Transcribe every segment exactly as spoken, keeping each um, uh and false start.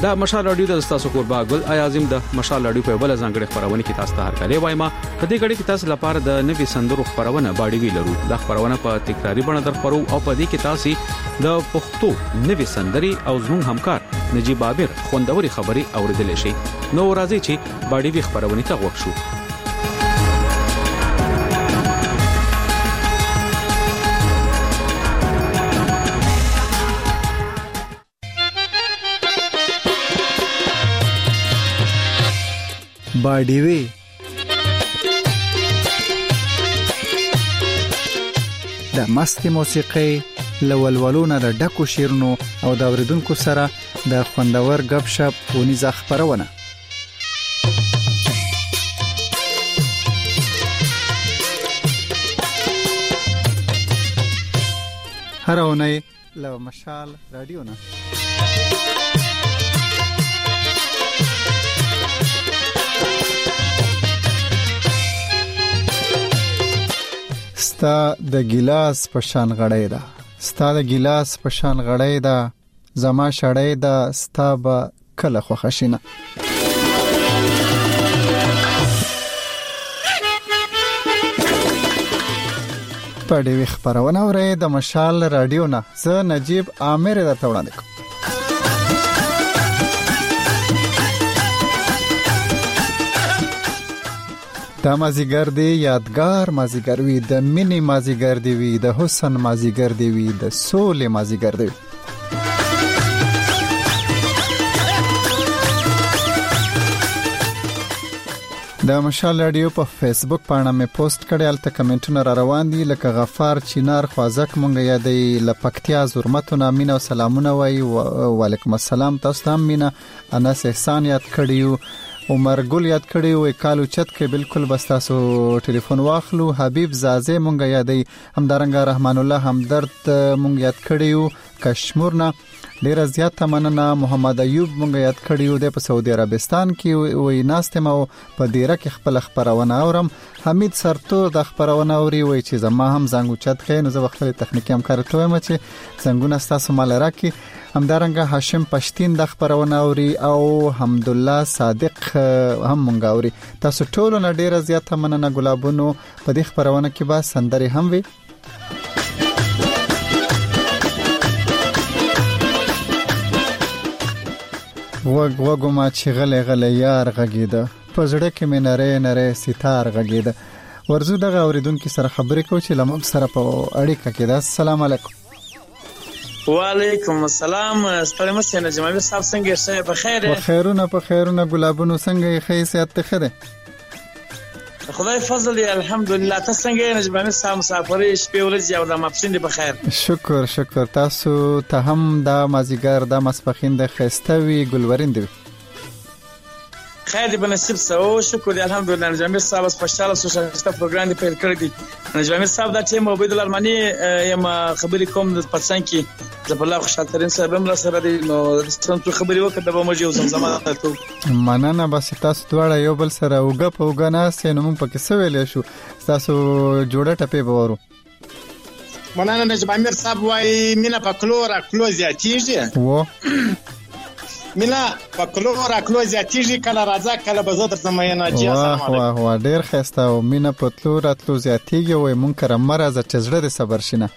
دا مشال رادیو د تاسو قربا ګل اعظم د مشال رادیو په بل ځانګړي خبرونه کې تاسو ته هرکلی وایم. په دې غړي کې تاسو لپاره د نوي سندرو خبرونه باډي وی لرو. د خبرونه په تکراری بڼه درخورو او په دې کې تاسو د پښتو نوي سندري او زموږ همکار نجیب عابر خوندوري خبري اوریدل شي. نو راځي چې باډي وی خبرونه ته وښو. باډي وی د مستي موسیقي لولولونه د ډکو شیرونو او د اوریدونکو سره د خوندور غب شپ ونیزه خبرونه. هر اونۍ له مشال رادیو نه ستا د ګلاس په شان غړې ده، ستا د ګلاس په شان غړې ده، زما شړې ده، ستا به کله خوښ شینه. په دې خبرونه اورئ د مشال رادیو نه. زه نجیب عامر درته وړاندې کوم. د مازیګر دی یادګار مازیګر وی، د مینې مازیګر دی وی، د حسن مازیګر دی وی، د سولې مازیګر دی. د مشال رادیو په فیسبوک باندې مې پوسټ کړی، الته کمنټونه را روان دي لکه غفار چینار خوازک مونږ یادې لپکتیا زرمتونه مینا او سلامونه وای. وعلیکم السلام، تاسو ته مینا. انس احسان یاد کړیو، عمر ګل یاد کړی وي، کالو چت کې بالکل بس تاسو ټلیفون واخلو. حبیب زازه مونږ یادې، همدارنګ رحمان الله همدرد مونږ یاد کړیو کشمورنا. ډیر زیات مننه. محمد ایوب مونږ یاد کړیو د په سعودي عربستان کې وي ناستم او په دیره کې خپل خبرونه اورم. حمید سرتور د خبرونه اوري وي چې زما هم زنګ چت کې نو زه خپل تخنیکی همکار ته وایم چې زنګونه تاسو مال راکې. همدارنګه هاشم پښتين د خبرونه اوري او حمدالله صادق هم مونږ اوري. تاسو ټول نه ډیر زیات مننه. ګلابونو په دې خبرونه کې با سندري هم وي. وګ وګو ما چې غلې غلې یار غږیده، په زړه کې مې نری نری ستار غږیده. ورزو دغه اوریدونکو سره خبرې کوم چې لمم سره په اړیکه کې ده. السلام علیکم. وعلیکم السلام. ستړي مشه نه جمعي صاحب څنګه شه په خیر؟ په خیرونه په خیرونه. ګلابونو څنګه یې خیسیت ته خره؟ خدای فضل دی الحمدلله. تاسو څنګه یې جمعي صاحب مسافرې شپې ولې یو د مپسین دی په خیر؟ شکر شکر. تاسو ته هم د مازیګر د مسپخین د خستوي ګلورین دی خیر دی بنصیب سو. شکر دی الحمدلله. جمعي صاحب خوشاله سوشل پروګرام دی پیل کړی دی. جمعي صاحب د ټیم عبید الرحمنی یم خبرې کوم د پاتسان کې د الله خوشاله ترين صاحب هم سره دی. نو څنګه خبرې وکړه د بموجي او زمزمه ته مننه. بس تاسو دواړه یو بل سره وګ په وګ نه سينو مونږ پکې سویل شو. تاسو جوړه ټپه بورو. مننه. نجیب عامر صاحب وايي مینا په کلورا کلوزیا تیږي و مینا په کلورا کلوزیا تیږي کله راځه کله بزو تر زمینه جی. السلام علیکم. واه واه ډیر خسته. او مینا په کلورا کلوزیا تیږي وای مونږ کرم مرزه چزړه د صبر شینه.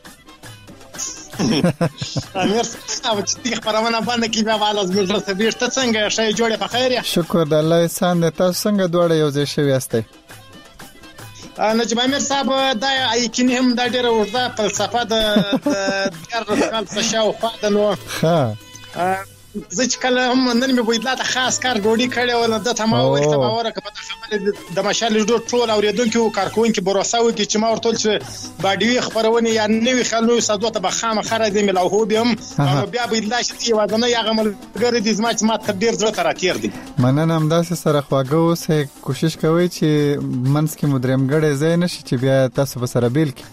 امیر صاحب چې خبرونه باندې کې به والا زموږ سره بیرته څنګه شي جوړه په خیر؟ شکر د الله احسان دې. تاسو څنګه دوړې یو ځای شوي یاستئ؟ نجیب عامر صاحب دا یقیني هم دا ډیره ورته فلسفه د د کال څه شاو فاده نو ها زه چې کله هم نن مې ویل دا خاص کار ډوډۍ کړې ولا د تمام وخت به ورکه په خبره د مشال ډوډۍ ټول اوریدونکو کارکونکو بروسه وکړي چې ما ورته چې باډي خبرونه یا نوې خلنو صدوته به خامه خره دي ملوه به هم بیا به الله شي وادنه یا غمل ګر دي زما چې ما تدبیر زړه تر اتیر دي. مننه. هم داسې سره خواږه اوسه کوشش کوي چې منځ کې مدرم ګړې زین نشي چې بیا تاسو به سره بیل کی.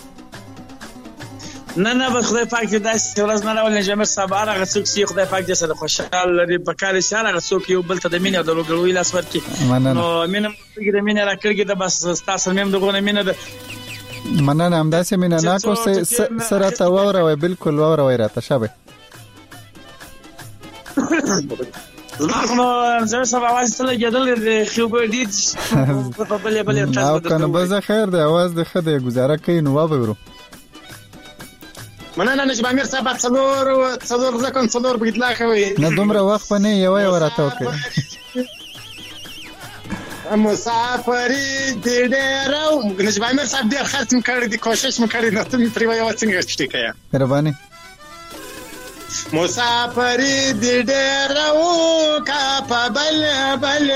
نه نه به خدای پاک دې داسې ورځ نه راولي. جمعه صاحب هغه څوک چې خدای پاک دې سره خوشاله لري په کار شي هغه څوک یو بل ته د مینې او د لوګړوي لاس ورکړي. نو مینه کې د مینې راکړي د بس تاسو مې دغه مینه ده. مننه. هم داسې مینه نه کو سره تا وره وای بالکل وره وای راته شابه. زما زه سبا आवाज ته لګیدل دی خو به دې په بلې بلې تاسو او کنه به زه خیر دی आवाज د خدای گزاره کوي نو وابرو مننه نجم امیر صاحب څلور څلور ځکه څلور بګدلا کوي نه دومره وخت نه یو یو راته وکړي مسافری دې ډېرو نجم امیر صاحب ډېر خرڅ کړی دی کوشش مکړی نو ته پرې وایو څنګه شته کیا مهرباني مسافری دې ډېرو کا په بل بل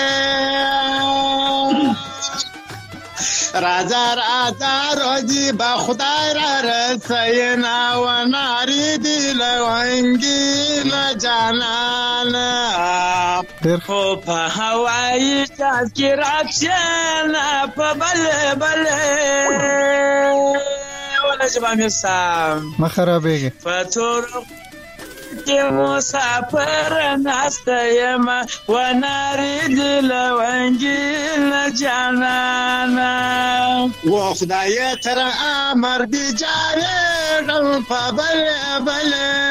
راځه راځه روزي با خدای را رسینا و ناری دی لونګي نه جانانا خو په هوایي جاز کې راځنه په بل بل ولا جبا مسام ما خرابېږي فاتور کې مسافر ناسته یم و ناری دی لونګي نه جانانا و خدای تر امر دی جاره غم په بل بل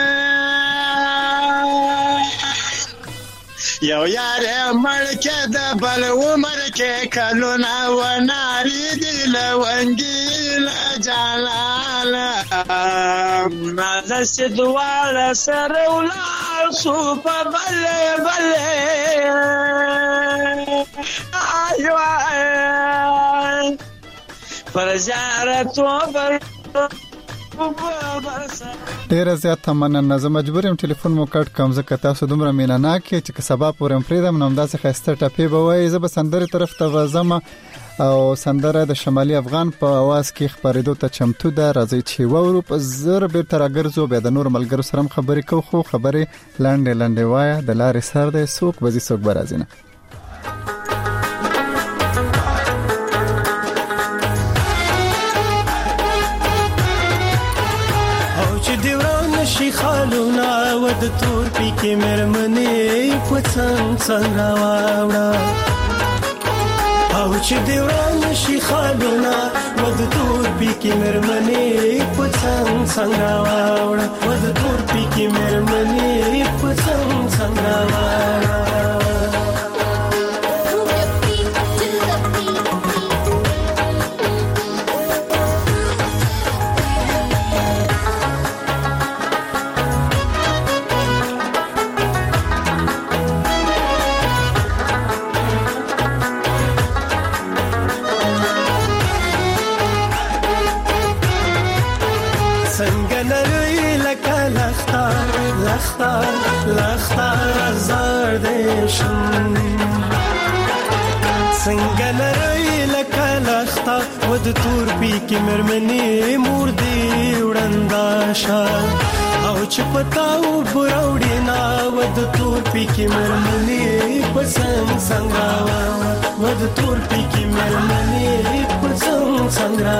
یو یار ملکه د بل عمر کې کلونه و ناری دی لونګي جلاله ماذا سدوال سره ولا سو په بل بل ایوه پر زیارت وبر ډیر زیات تمنا نه مجبور یم ټلیفون مو کټ کوم ځکه تاسو دومره مینه کې چې سبا پورم فریدم نوم داسې خسته ټپی به وای زه به سندره طرف ته وزم او سندره د شمالي افغان په आवाज کې خبرېدو ته چمتو ده راځي چې وورو په زر به تر اگرزو به د نور ملګرو سره خبرې کو خو خبرې لاندې لاندې وای د لارې سر ده سوق بزي سوق برازینه شي خالونا ود تور پی کې مرمنې پڅنګ څنګه واوړه او چې دیوان شي خالونا ود تور پی کې مرمنې پڅنګ څنګه واوړه ود تور پی کې مرمنې پڅنګ څنګه واوړه لختا لختا زار دیشم څنګه لري لکه لختا ود تور پی کې مرمنې مور دی وړندا شا او چې پتاو بروړې نا ود تور پی کې مرمنې پسنګ څنګه ود تور پی کې مرمنې پسنګ څنګه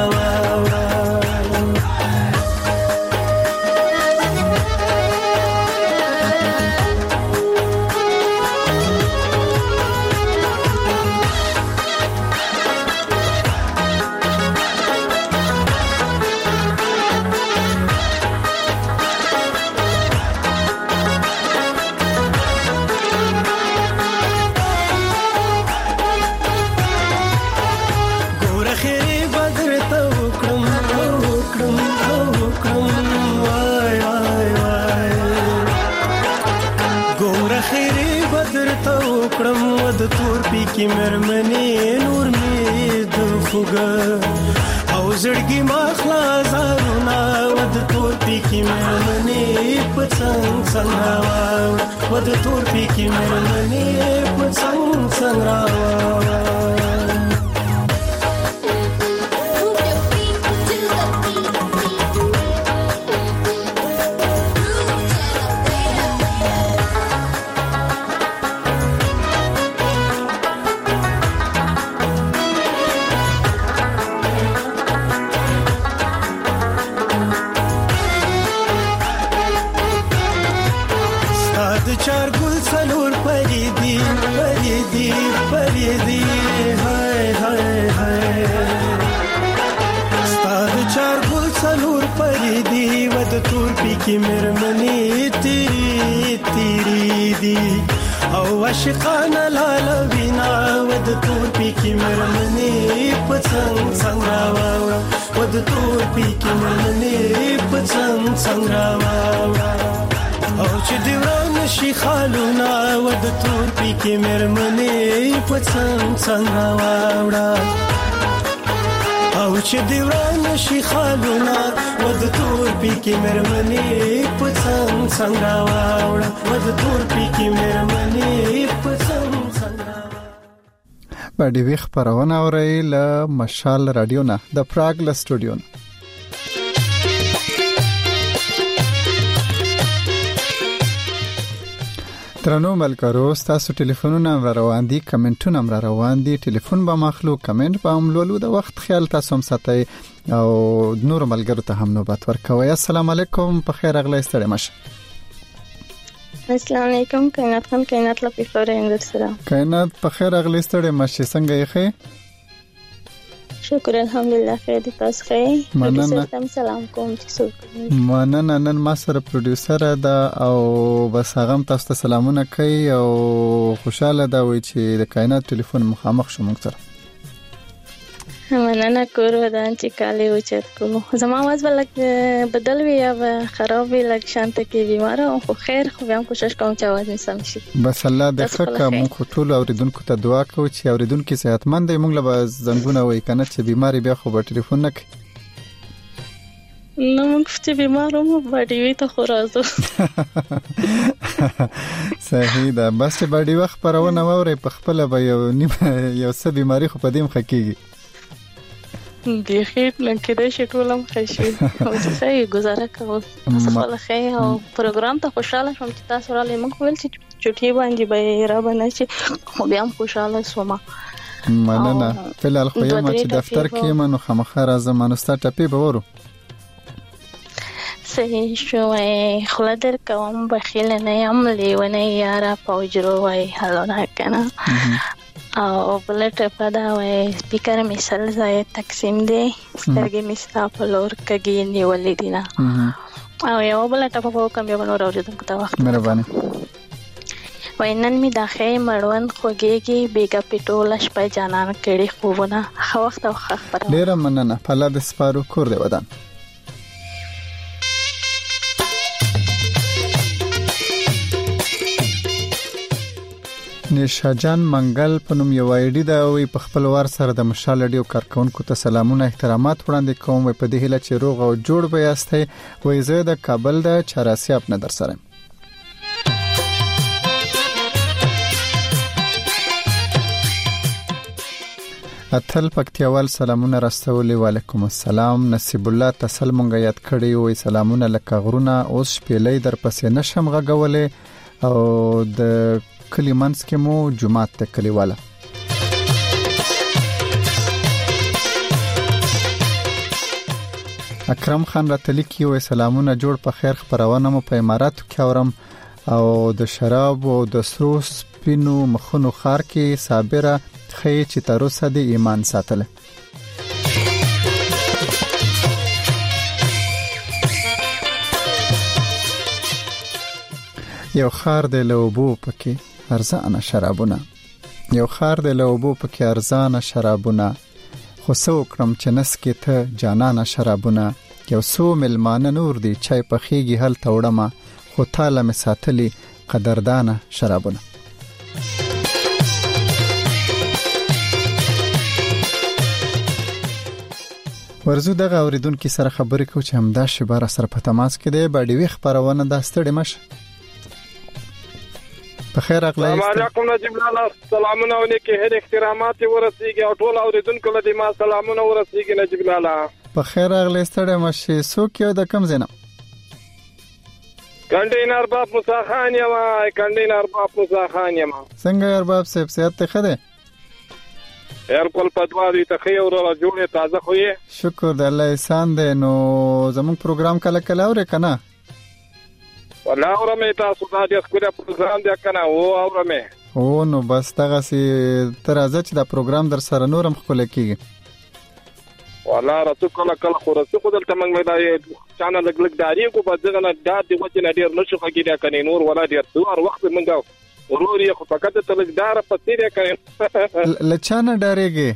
کی مرمنې نور می د خوګه او زړګي مخلا زارونه ود تور پی کی مرمنې پڅنګ څنګه ود تور پی کی مرمنې پڅنګ څنګه چار ګل څلور پرې دی پرې دی پرې دی هاي هاي هاي ستاد چار ګل څلور پرې دی ود تور پی کې مرمنې تیری تیری عاشقانه لاله ود تور پی کی مرمنې پڅنګ څنګه واوړه ود تور پی کی مرمنې پڅنګ څنګه واوړه او چې دی وران شي خالونه ود تور پی کی مرمنې پڅنګ څنګه واوړه او چې دی وران شي خالونه ود تور پی کی مرمنې پڅنګ څنګه واوړه ود تور پی کی مرمنې پڅنګ باندې وی خبرونه اوري له مشال رادیو نه د پراګ له سټوډیو نه ترنو ملګرو تاسو ټلیفونونه روان دي کمنټونه هم روان دي ټلیفون به مخلو کمنټ به هم لولو د وخت خیال تاسو هم ساتئ او نور ملګرو ته هم نوبت ورکوي. السلام علیکم په خیر اغلی ستړي مشه. السلام علیکم کائنات خان کائنات لا پیفور اندر سره کائنات په خیر اغلی ستړي مشه څنګه یې خې؟ شکر الحمدلله خیر دي تاسو خیر مننه سلام کوم چې څوک مننه نن ما سره پروډوسر ده او بس هغه تاسو ته سلامونه کوي او خوشاله ده وي چې د کائنات ټلیفون مخامخ شو موږ سره مننه کور ودان چې کالي اوچت کوم زما आवाज ولک بدل وی یا خراب وی لک شانت کې بیمار او خو خیر خو هم کوشش کوم چې आवाज نسم شي بس الله د خکه مونږ ټول اوریدونکو ته دعا کوو چې اوریدونکو صحتمند وي مونږ له زنګونه وای کنه چې بیماری بیا خو په ټلیفون نه کوي نو مونږ چې بیمار وو باډي وی ته خو راځو صحیح ده بس چې باډي وخت پرونه ووري په خپل به یو یو څه بیماری خو پدیم خکېږي دی خیر لکه د شکولم خشي او څه گزاره کوم خپل خیر او پروګرام ته خوشاله شوم چې تاسو را لې موږ ول چې چټي باندې به را باندې چې خو بیا هم خوشاله شوم. مننه فلال خو یم چې دفتر کې منو خامخا راځم نو ست ټپی به ورو صحیح شو خلا در کوم بخیل نه یم لیونه یاره پوجرو وای هلونه کنه او بلټ پدا وای سپیکر می سل ځای تقسیم دی سترګې می ستاپ لور کګی نیولې دینا او یو بلټ په کوم یو نور اوریدونکو ته وخت مهرباني وینن می داخې مړوند خوګيږي بیګا پټولش په جانان کړي خوونه خو وخت او خبره ډیر مننه په لاله سپارو کور دی ودان نشا جان منګل په نوم یو ایډي دا وي په خپل وار سره د مشال ډیو کارکونکو ته سلامونه احترامات وړاندې کوم په دې هله چې روغ او جوړ به یاستئ وای زه د کابل د چراسي خپل در سره اتل پکتیوال سلامونه راستولې وعلیکم السلام نصیب الله تسل مونږ یاد کړی وي سلامونه لکه غرونه اوس شپېلې در پسې نشم غغولې او د کلیمنس کې مو جمعه ته کلیواله اکرم خان راتلی کی وې سلامونه جوړ په خیر خبرونه مو په اماراتو کې اورم او د شراب او د سرو سپینو مخونو خار کې صابره خې چې تر اوسه د ایمان ساتله یو خار د لوبو پکې ارزانه شرابونه یو خار د لوبو پکې ارزانه شرابونه خو سو کرم چې نس کې ته جانانه شرابونه یو سو ملمانه نور دی چای پخېږي هل توړمه خو تاله می ساتلی قدردانه شرابونه ورزو دغه اوریدونکو سره خبرې کو چې همدا شباره سره په تماس کې دی باډي وی خبرونه د ستړي مشه بخیر اغلی السلام علیکم نجیب لاله سلامونه علیکم هر احترامات ورسیږي او ټول اوریدونکو له دې ما سلامونه ورسیږي نجیب لاله بخیر اغلی ستړي مشه سو کېو د کم زینم کنډینر باب موسی خان یم کنډینر باب موسی خان یم څنګه ارباب صاحب صحت ته خده هر کول پدواري ته خیر او جوړه تازه خوې شکر د الله احسان دی نو زموږ پروګرام کله کله اورې کنه ولا اورمه تاسو دا د خپل پروګرام دی کنه او اورمه او نو بس دغه سي تر ازه چې دا پروګرام در سره نورم خپل کیږي ولا راتو کله کله خو راتو خو دلته موږ دا چانه لګ لګ داري کو په دغه نه دا د وجه نه ډیر نشو کېږي کنه نور ولا ډیر دوه وخت موږ ورور یې خو فقط تلګدار پتی دی کوي لچانه ډارېږي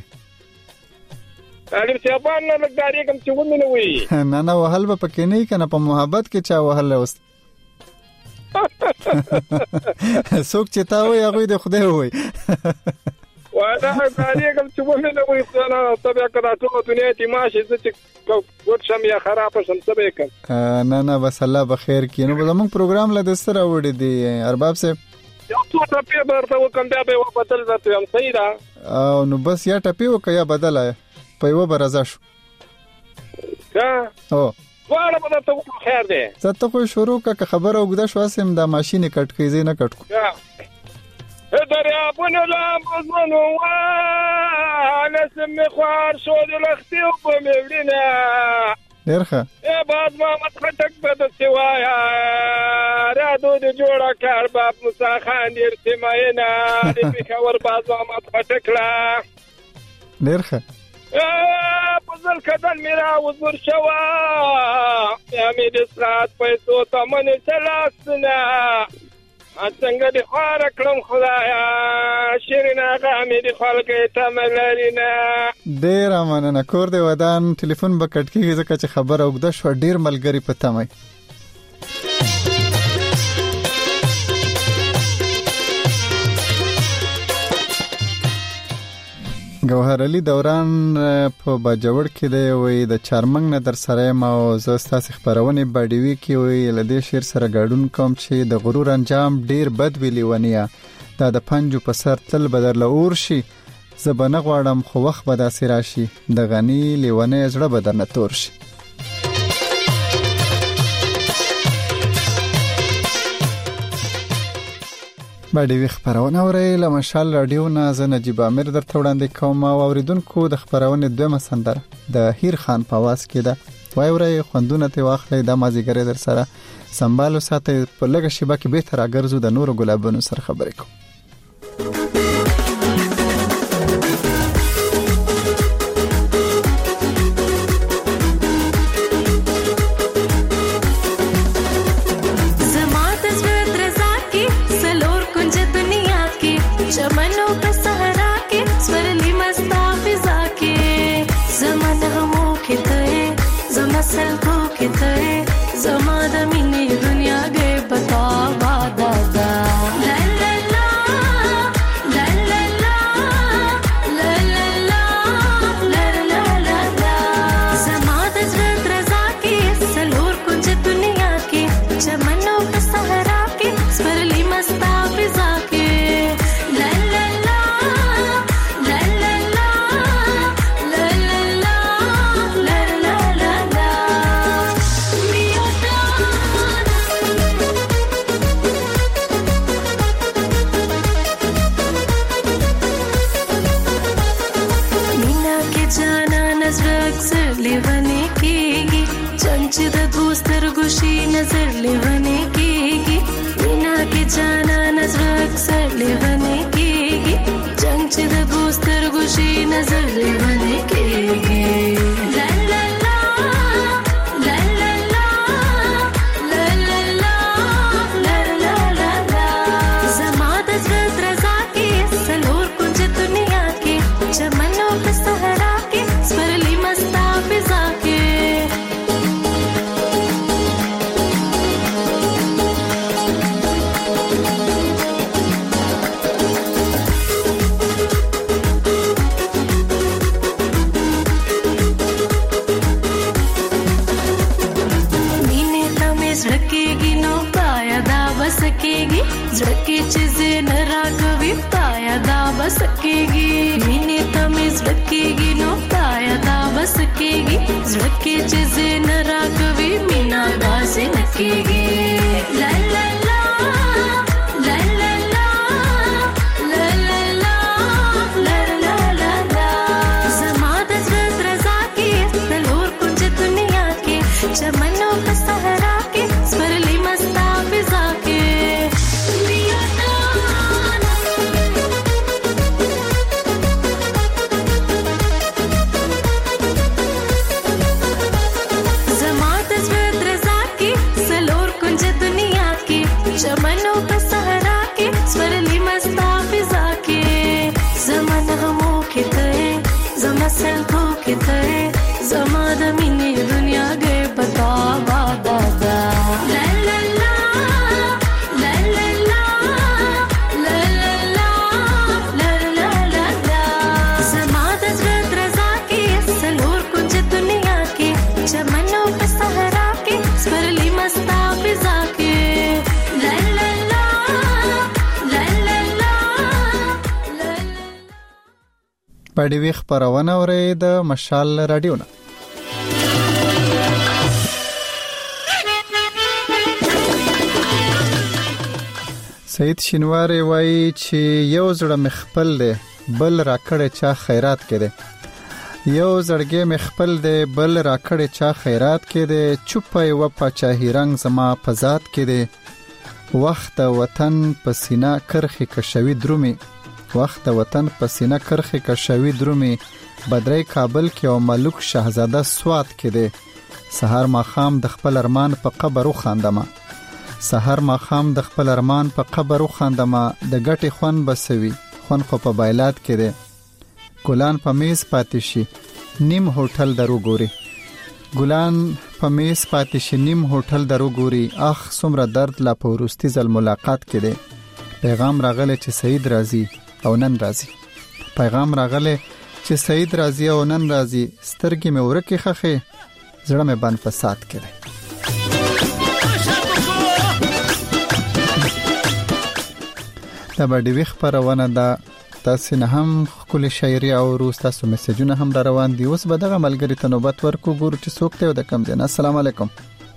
اړ چې ابان نه لګداري کوم چې ومنه وي نه نه وهل به پکې نه کنه په محبت کې چا وهل اوس څوک چې تا وي هغه د خدای وي وانا لګداري کوم چې ومنه وي څنګه تبع کړه ټول دنیا ته ماشي چې ګوت شم یا خراب شم سبې کوم نه نه بس الله بخیر کینو زموږ پروګرام له دستره وړي دي ارباب صاحب یو څو ټپې برته وکم بیا به بدل راته هم صحیح ده او نو بس یا ټپې وکیا بدل په یو برازه شو ها او واړه به ته خیر ده زه ته خو شروع کا خبره وګدا شو سم د ماشين کټ کیږي نه کټ کو دریا بونه لا مزمنو وا نسم خوار شو د لختي او په مېړینا درخه ای باز ما متخټک بد سوایا را دو د جوړه کار باب موسی خان دې سماینا دې په خبر باز ما متخټک لا درخه پزل کدن میرا وزور شوا یا می د سات پیسو ته من سلاسنا څنګه دې خار کړم خدایا شیرین هغه مې دې خلک ته ملرینا ډیر مننه کور دې ودان ټلیفون بکټ کیږي ځکه چې خبر اوګده شو ډیر ملګری پته مې گوهر علي دوران په باجوړ کې دی وي د چارمنګ نه در سره ما او زستاسې خبرونه باډیوي کې وي لدې شیر سره گاډون کوم چې د غرور انجام ډیر بد ویلی ونیا دا د پنجو په سر تل بدر لور شي زبنه غواړم خو وخت به داسې راشي د غنی لیونه زړه بدر نه تور شي باډي خبرونه اوري له مشال رادیو نه زه نجيب امیر درته وړاندې کوم او اوریدونکو د خبرونه دوه سندره د هیر خان په واس کې ده وای اوري خوندونه ته واخلې د مازیګری در سره سنبالو ساتي په لګه شیبه کې به تر اگرزو د نور ګلابونو سره خبرې کوم باډي خبرونه اوري د مشال رادیو نه. سید شینواری وایي چې یو زړه مخبل دی بل راکړې چا خیرات کې دی. یو زړګې مخبل دی بل راکړې چا خیرات کې دی. چوپه و پاچاهی رنگ زما په ذات کې دی. وخت وطن پسینه کرخي کشوي درومي. وخت وطن پسینه کرخي کشوي درومي. بدرای کابل کې او ملک شاهزاده سوات کې دی. سحر ماخام د خپل ارمان په قبر وخاندم. سحر ماخام د خپل ارمان په قبر وخاندم. د ګټي خون بسوي خون خو په بایلات کې دی. ګلان په میز پاتې شي نیم هوټل درو ګوري. ګلان په میز پاتې شي نیم هوټل درو ګوري. اخ څومره درد لا په ورستي ځل ملاقات کې دی. پیغام راغله چې سید راضي او نن راضي. پیغام راغله چې سید راضي او نن راضي. سترګې مې ورکه خخه زړه مې بند فساد کې دی. دا باندې خبرونه ده. تاسو نه هم خپل شاعري او روستاسو میسجونه هم را روان دي. اوس به دغه ملګری ته نوبت ورکو ګورو چې څوک ته د کم دین. السلام علیکم.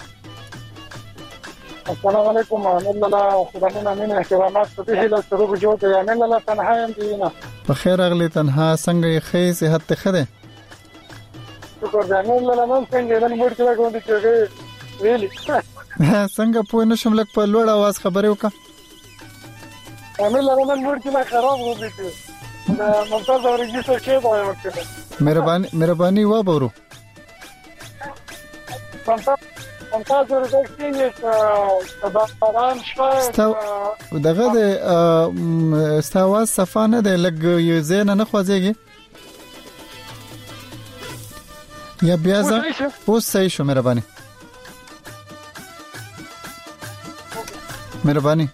السلام علیکم ورحمت الله خدای مینه احترامات په هیله سره وجود یا من الله تنها يم دینه. په خیر اغلی تنها څنګه خې صحت ته خده؟ شکر دې من الله نن څنګه نن موږ ته کوم دي چې ویلي څنګه په نشم لک په لوړ आवाज خبرې وکړه. امیر لرمن موږ چې خراب وګورئ دا ممتاز اورګي څه کې وایي وکړه. مهرباني مهرباني و بورو. ممتاز ممتاز ورګي چې باران شوه دغه د استاواز صفانه د لګ یو زین نه خوځيږي یا بیا ځه اوس صحیح شو. مهرباني مهرباني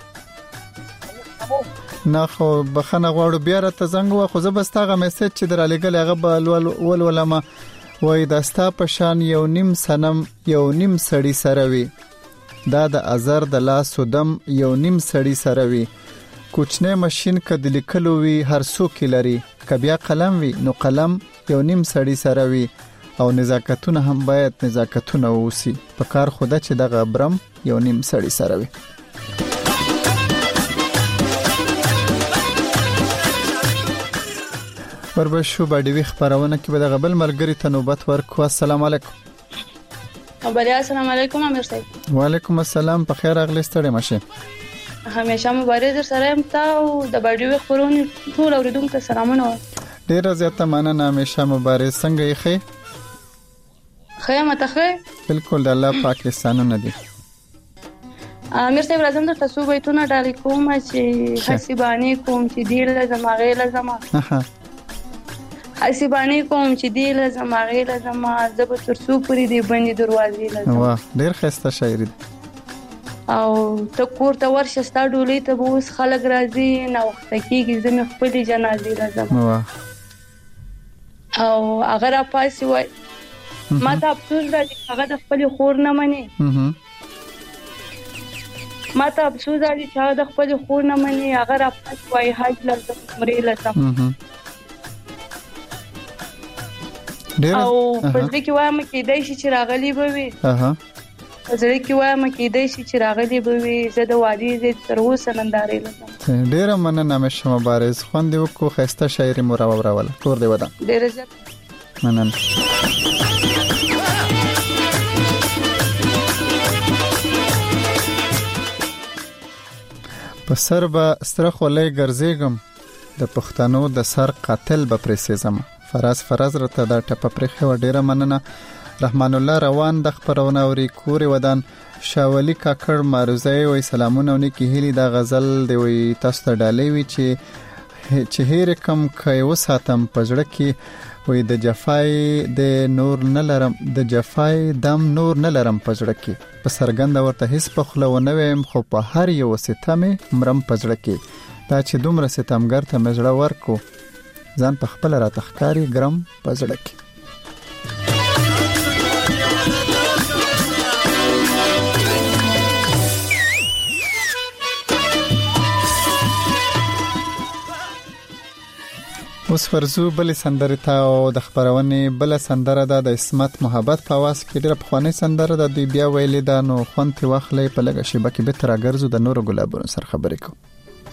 نه خو بخنه غواړو بیا راته زنګ وا خو زبستاغه میسج چې در لګل هغه بل ول ولما وای داستا پشان یو نیم سنم یو نیم سړی سره وی. دا د ازر د لاس ودم یو نیم سړی سره وی. کوچنه ماشين کډ لیکلو وی هر څوک لري. کبیا قلم وی نو قلم یو نیم سړی سره وی. او نزاکتونه هم باید نزاکتونه ووسی. په کار خوده چې دغه برم یو نیم سړی سره وی. وربشو باندې خبرونه کې به د غبل ملګری ته نوبت ورکو. السلام علیکم. ابریا السلام علیکم امیر صاحب. وعلیکم السلام. په خیر اغلی ستړي مشه. همیشه مبارک در سره ام تا او د باندې خبرونه ټول اوریدونکو ته سلامونه. ډیر زیاته مننه. همیشه مبارک. څنګه یې خې؟ خیمه ته خې؟ بالکل د الله پاکستانونه دي. امیر صاحب راځم د تاسو بیتونه ډالې کوم چې حسیبانی کوم چې دی لازم هغه لازم حسیبانی کوم چې دی لازم هغه لازم زب تر څو پوری دی باندې دروازې لازم. واه ډیر خسته شاعري. او ته کور ته ورشه ستا ډولې ته به اوس خلک راځي نو وخت کېږي زمي خپل جنازې لازم. واه او اگر اپاسی وای ما ته افسوس راځي هغه د خپل خور نه مني. ما ته افسوس راځي چې هغه د خپل خور نه مني. اگر اپاسی وای حج لازم عمرې لازم. او پزړه کې وایم کې دای شي چې راغلی به وي. اها پزړه کې وایم کې دای شي چې راغلی به وي. زه د وادي ز تر اوسه نندارې لږم. ډیر مننه مشه مبارز خوند یو کو خسته شاعري مو راوړل. کور دی ودا. ډیر زیات مننه. په سر به ستره خولې ګرځېګم د پښتنو د سر قاتل به پرسیزم. فراز فراز رته دا ټپه پرخه و. ډیره مننه. رحمان الله روان د خبرونه اوري کور ودان. شاولی کاکړ ماروزای وای سلامونه ونی کی هلی دا غزل دی وای تاسو ته ډالې وی چې چې هیر کم کای وساتم پزړه کی وای د جفای د نور نه لرم د جفای دم نور نه لرم پزړه کی. په سرګند ورته هیڅ په خله و نه ویم خو په هر یو ستمه مرم پزړه کی. دا چې دومره ستمګر ته مزړه ورکو ځان په خپل را تخکاری ګرم پزړه کی. اوس ورزو بل سندره ته او د خبرونه بل سندره د اسمت محبت په واس کې ډېر په خواني سندره د دوی بیا ویلې دا نو خونت واخلې په لګه شی بکې به تر اگرزو د نور ګلابونو سره خبرې کو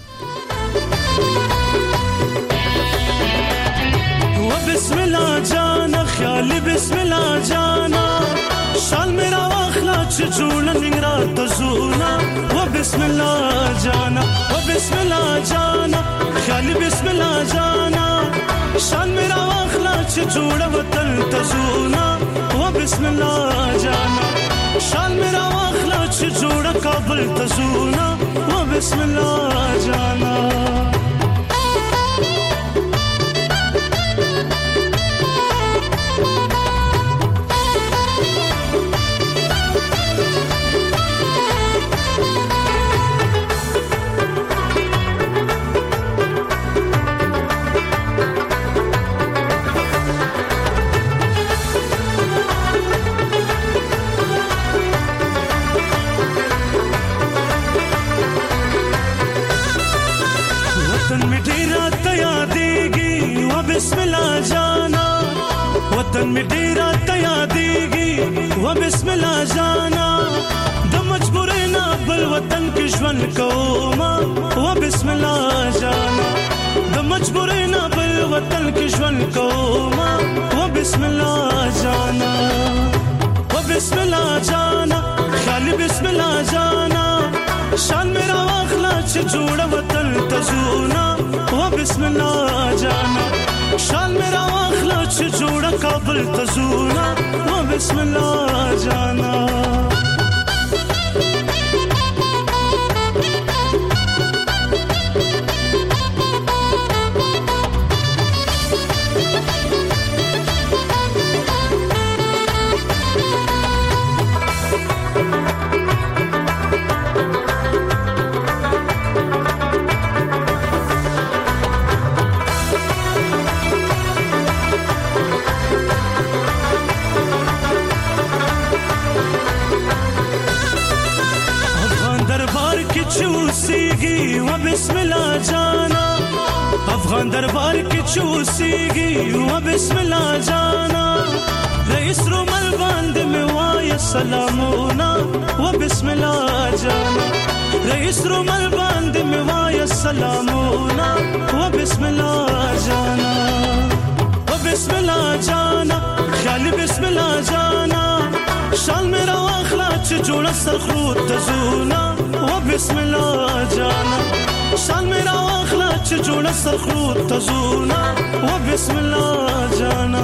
و بسم الله جانا خیال بسم الله جانا شال میرا واخلا چې جوړ ننګرا تزونا و بسم الله جانا و بسم الله جانا خیال بسم الله جانا شان میرا واخلا چې جوړ وطن تزونا و بسم الله جانا شان میرا واخلا چې جوړ کابل تزونا و بسم الله جانا بسم الله جانا وطن می ډیر ته یادېږي و بسم الله جانا د مجبورې نه بل وطن کې ژوند کوما و بسم الله جانا د مجبورې نه بل وطن کې ژوند کوما و بسم الله جانا و بسم الله جانا خالی بسم الله جانا شان میرا واخلا چې جوړ وطن تزونا و بسم الله جانا شان میرا واخلا چې جوړ کابل تزونا و بسم الله جانا चूसीगी वो बिस्मिल्लाह जाना अफगान दरबार की चूसीगी वो बिस्मिल्लाह जाना रईस रुमल बांध में वाय सलामोना वो बिस्मिल्लाह जाना रईस रुमल बांध में वाय सलामोना वो बिस्मिल्लाह जाना वो बिस्मिल्लाह जाना ख्याल बिस्मिल्लाह जाना शाल मेरा वाखला च जोड़ा सरखूत तजूना वो बिस्मिल्लाह जाना शाल मेरा वाखला च जोड़ा सरखूत तजूना वो बिस्मिल्लाह जाना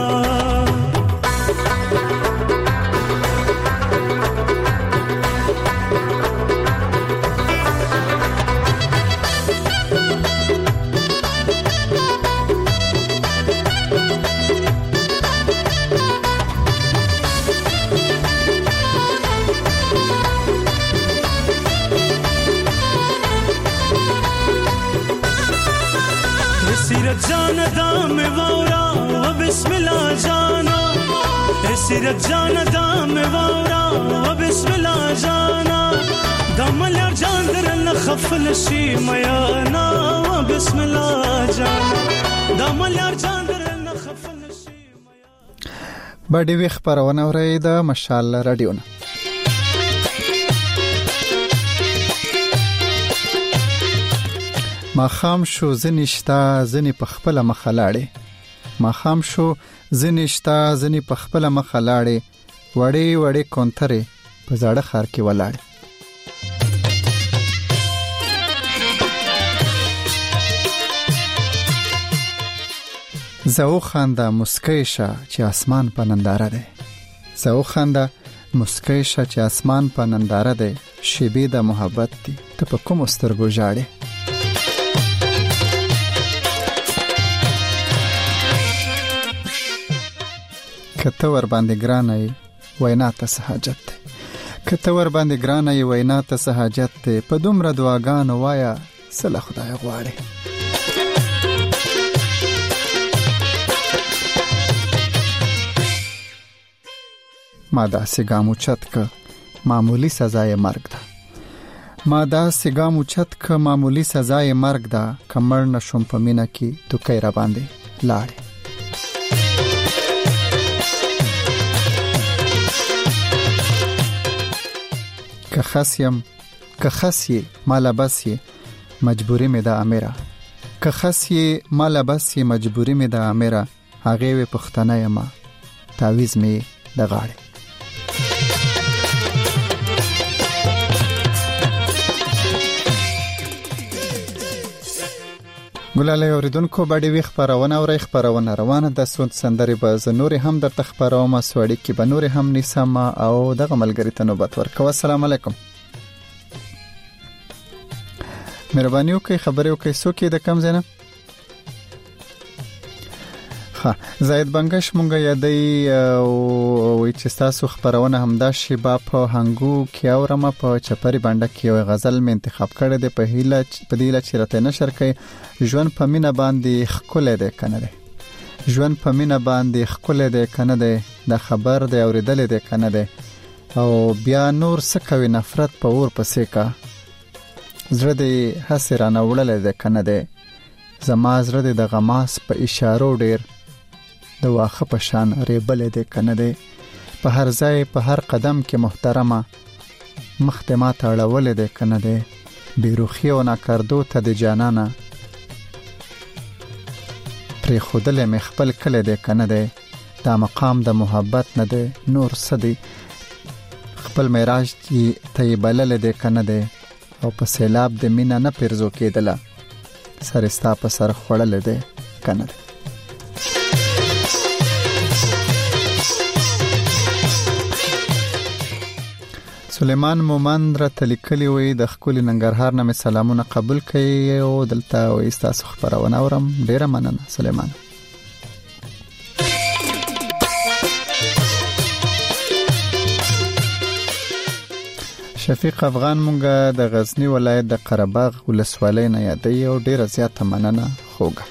सिरत जाना दाम वावरा व बिस्मिल्लाह जाना ए सिरत जाना दाम वावरा व बिस्मिल्लाह जाना दमल जान दर खफल शी मयाना व बिस्मिल्लाह जाना दमल जान दर खफल शी मयाना باندې وی خبرونه ورې د مشال رادیو نه ما خام شو زنیشتا زنی په خپل مخلاړې ما خام شو زنیشتا زنی په خپل مخلاړې وړې وړې کونتره په زړه خار کې ولاړې زو خنده مسکیشه چې اسمان په ننداره ده زو خنده مسکیشه چې اسمان په ننداره ده شیبې د محبت دي ته په کوم سترګو ژاړې کته ور باندې ګرانای وینا ته سہاجت کته ور باندې ګرانای وینا ته سہاجت په دومره دعاګانو وایا سله خدای غواړي ما دا سګامو چت ک معمولی سزای مرګ ده ما دا سګامو چت ک معمولی سزای مرګ ده کمر نشم په مینا کې تو کای را باندې لاړې. که خاص یم که خاص یې مالا بس یې مجبوری مې ده امیره، که خاص یې مالا بس یې مجبوری مې ده امیره، هغې وې پښتنه یم تعویز مې د غاړې. ګلاله اوریدونکو باندې وی خبرونه او خبرونه روانه د سوند سندري به ز نور هم د تخبرومه سوړی کې به نور هم نسم او دغه ملګری ته نوبت ورکو. السلام علیکم. مهرباني وکړئ خبرې وکړئ څوک د کم زنه. ها زید بنگش مونږه یادې او چې تاسو خبرونه همدا شی با په هنګو کې اورمه په چپری باندې کې یو غزل مې انتخاب کړی دی په هیله په دیله چې راته نشر کوي. ژوند په مینا باندې خکول دی کنه دی، ژوند په مینا باندې خکول دی کنه دی، د خبر دی اوریدل دی کنه دی، او بیا نور سکوي نفرت په اور پسې کا، زړه دی حسرانه وړل دی کنه دی، زما زړه دی د غماس په اشارو ډیر د واخه په شان ریبل دی کنه دی، په هر ځای په هر قدم کې محترمه مختمات اړول دی کنه دی، بیروخی او ناکردو ته د جانانه پری خودل مې خپل کله دی کنه دی، دا مقام د محبت نه دی نور سدي، خپل معراج ته بلل دی کنه دی، او په سیلاب د مینا نه پرزو کېدله سرستا په سر خړل دی کنه دی. سلیمان مومند را تلیکلی وی د خپل ننګرهار نه سلامونه قبول کړي او دلته وي تاسو خبرونه اورم. ډیره مننه سلیمان. شفیق افغان مونږه د غزنی ولایت د قرهباغ ولسوالۍ نه یادې او ډیره زیاته مننه خوګه.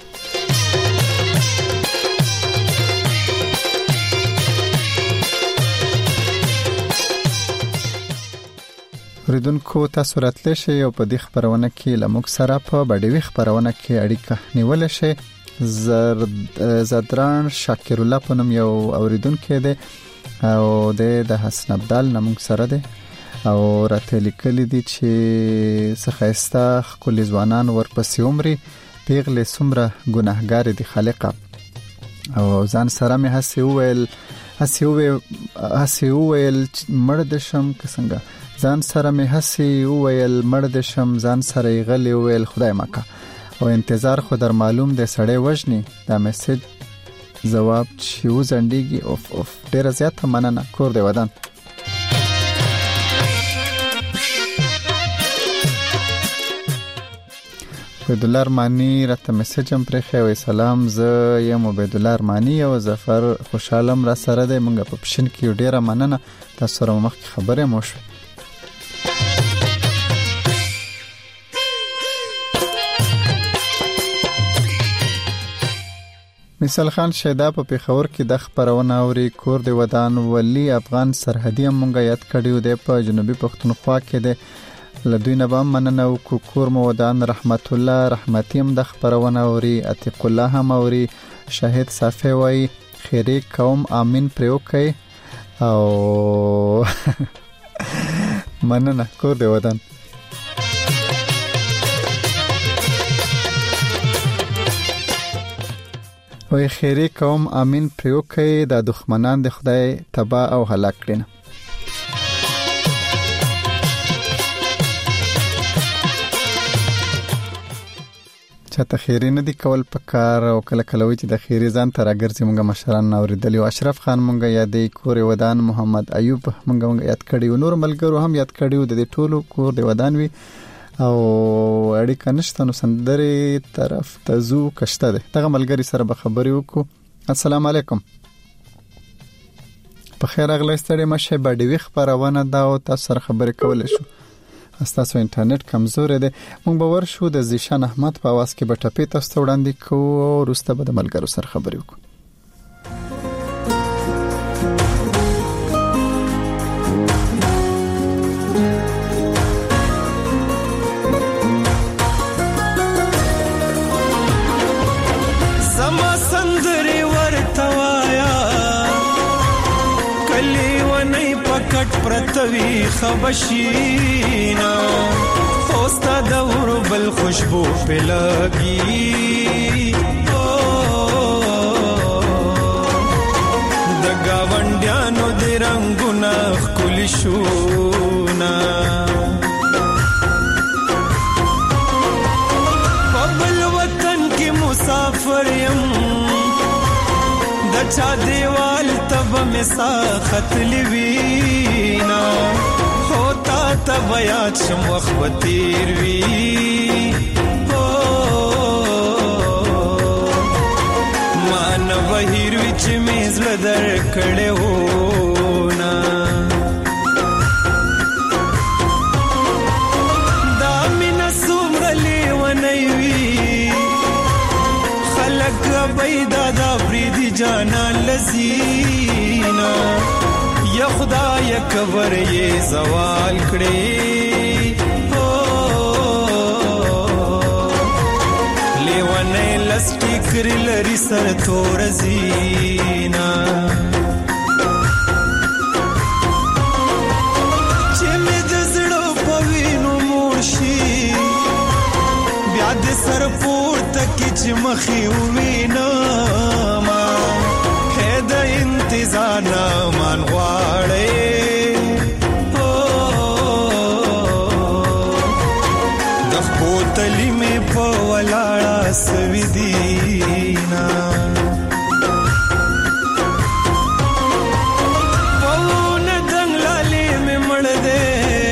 ریدونکو تاسو راتلی شئ او په دې خبرونه کې لموږ سره په بډیوي خبرونه کې اړیکه نیول شئ. زدران شاکر الله په نوم یو اوریدونکو دی او د حسن عبدال نوم سره دی او راته لیکلي دي چې څخهستا خپل ځوانان ورپسې عمرې پیغله سمره ګناهګار دي خالقه او ځان سره مې هسې وویل هسې وویل هسې وویل مړ د شم که څنګه ځان سره مې هسې وویل مړ د شم ځان سره یې غلی وویل خدای مکه او انتظار خو در معلوم دی سړی وژني. دا میسج ځواب چې وځنډېږي اوف اوف ډېره زیاته مننه کور دی ودان. عبدالله ارمانی راته میسج هم پرې خو سلام زه یم عبدالله ارمانی او ظفر خوشحالم را سره دی مونږ په پښین کې ډیره مننه تاسو سره مخکې خبرې مو شوې. مثال خان شیدا په پیښور کې د خبرونه اوري کور دی ودان. ولی افغان سرحدي مونږ یاد کړیو دی په جنوبي پښتونخوا کې دی لدوی نه به مننه او کور مو ودان. رحمت الله رحمتیم د خبرونه اوري. عتیق الله هم اوري. شاهد صافی وای خیری قوم امین پروکي او مننه کور دی ودان. وای خیری قوم امین پروکي د دښمنان د خدای تبا او هلاک کړي. چاته خیری نه دی کول پکار او کله کله وی چې د خیری ځان تر اگرځي مونږه مشران اوریدلی او اشرف خان مونږه یادې کور ودان. محمد ایوب مونږه یاد کړی او نور ملګرو هم یاد کړی د دې ټولو کور دی ودان وی او اړیکه نشته نو سندري طرف ته زو کشته ده. دغه ملګری سره به خبرې وکړو. السلام علیکم. په خیر اغلی ستړي مشه باندې خبرونه دا او تاسو سره خبرې کولای شو. تاسو انټرنیټ کمزور دی. مونږ باور شو د زیشان احمد په आवाज کې به ټپې تاسو وړاندې کوو او وروسته به د ملګرو سره خبرې وکړو. Some سندري ورتوایا کلی ونی پکټ پرتوي خبشینا خوستا دور بل خوشبو پلګي د گاونډیانو د رنگونه خولي شونا بل وطن کې مسافر يم د چا دیوال تب مسا خط لوینا ہوتا تب یاد شم وخت تیر وی مان وحیر وچ میز لدر کړه ونا دا مینا سومرلی ونوي خلق بیدا دا بریدی جانا لزینا یا خدا یا کور یہ زوال کړي لیوانه لسټی کړي لري سر تور زینا چې مې د زړه په وینو مرشي بیا د سر پورته کې چې مخې وینا ما هدا انتظار نه مان غواړې د خپوتلی مې په ولاړه سوي دینا پونه دنګلالې مې مړ دې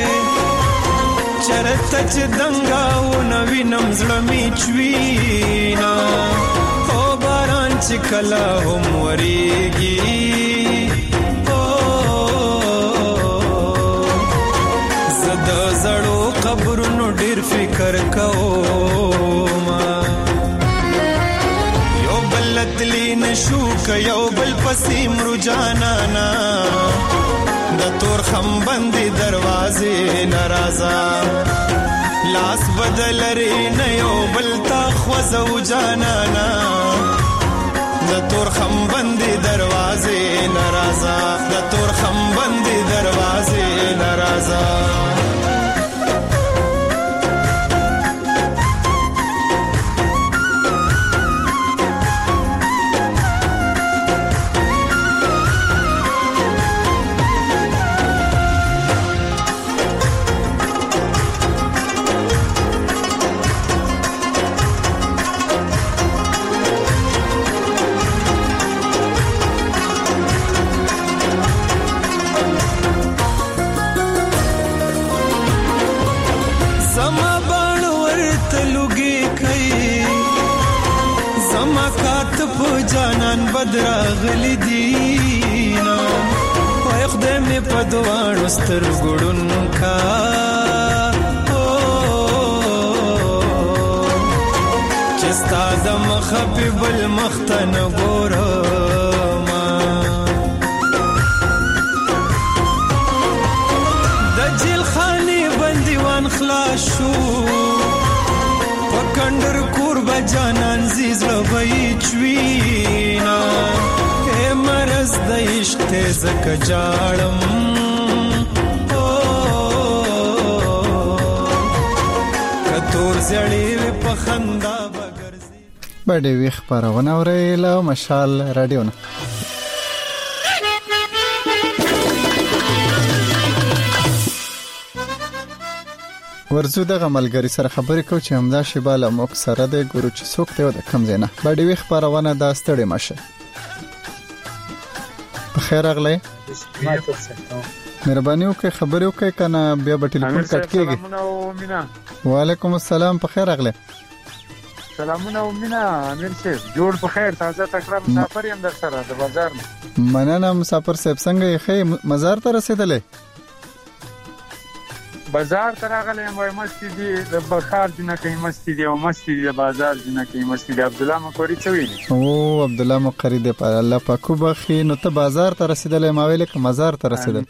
چرته چې دنګاو نوی نم زړه می چوینا او باران چې کله هم وریږي زدا زړو قبرونو ډیر فکر کوم یو بل تلی نشو ک یو بل پسیم رجانانا د تور خم بندي دروازې ناراضه لاس بدل ری نه یو بل تا خوځو جانانا د تور خم بندي دروازې ناراضه د تور خم بندي دروازې ناراضه جانان بدرا غلی دینا وای خدای می په دوانو ستر ګړون کا چې ستاد مخبي بل مختن ګورما د جیل خاني بنديوان خلاص شو پکندر قربا جانان زیز لوی چوینا اے مرز د عشق ته زکه جاړم کتور زړی په خندا بغرزي بډې ویخ پرونه ورېله مشال رادیو نه ورزو دغه ملګری سره خبرې کو چې همدا شیباله موږ سره د ګورو چې څوک ته د کم زینه باندې وی خبرونه دا ستړي مشه په خیر اغله مهرباني وکړئ خبرې وکړئ کنه بیا به ټلیفون کټ کیږي وعلیکم السلام په خیر اغله سلامونه ومینا امیر صاحب جوړ په خیر تازه تکرار مسافر یم در سره د بازار مننه مسافر صاحب څنګه یې خې مزار ته رسیدلې بازار تراغله وای مستی دی د بخار جنہ کې مستی دی او مستی دی بازار جنہ کې مستی دی عبد الله مقری چوي او عبد الله مقری دی په الله پاکو بخي نو ته بازار ته رسیدلې ما ویل ک مزار ته رسیدل